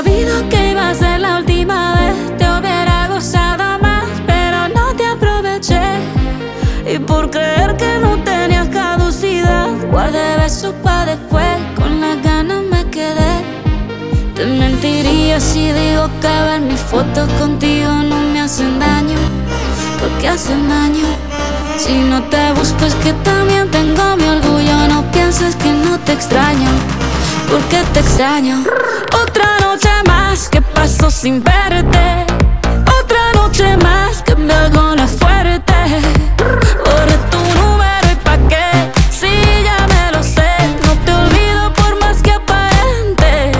sabido que iba a ser la última vez, te hubiera gozado más, pero no te aproveché. Y por creer que no tenías caducidad, guardé besos pa' después, con las ganas me quedé. Te mentiría si digo que ver mis fotos contigo no me hacen daño, porque hacen daño. Si no te busco es que también tengo mi orgullo. No pienses que no te extraño, porque te extraño. Otra noche más que paso sin verte, otra noche más que me hago la fuerte. Borré tu número y pa' qué, si ya me lo sé. No te olvido por más que aparente.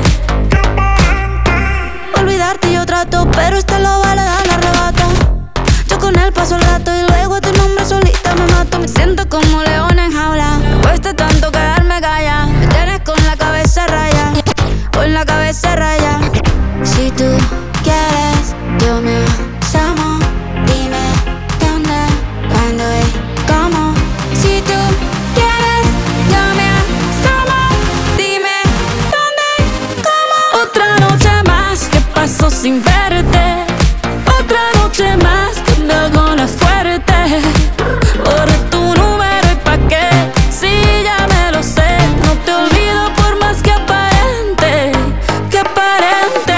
Olvidarte yo trato, pero esta lo vale dar el arrebato. Yo con él paso el rato y luego tu nombre solita me mato. Me siento como león en jaula, me cuesta tanto quedarme callada. Me tienes con la cabeza raya, con la cabeza raya. Si tú quieres, yo me llamo. Dime dónde, cuándo y cómo. Si tú quieres, yo me llamo. Dime dónde y cómo. Otra noche más que paso sin verte, otra noche más que me hago la fuerte. Borré tu número y pa' qué, si ya me lo sé. No te olvido por más que aparente, que aparente.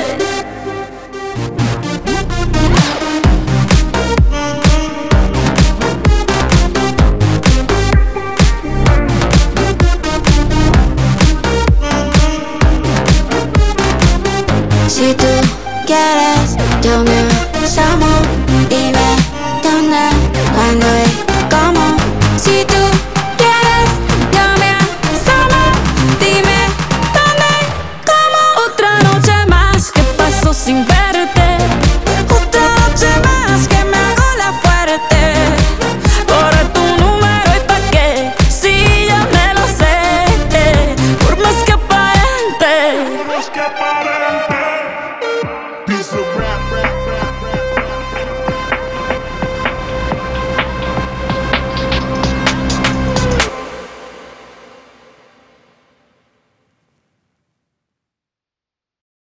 Si tú quieres, yo me llamo. Dime dónde, cuándo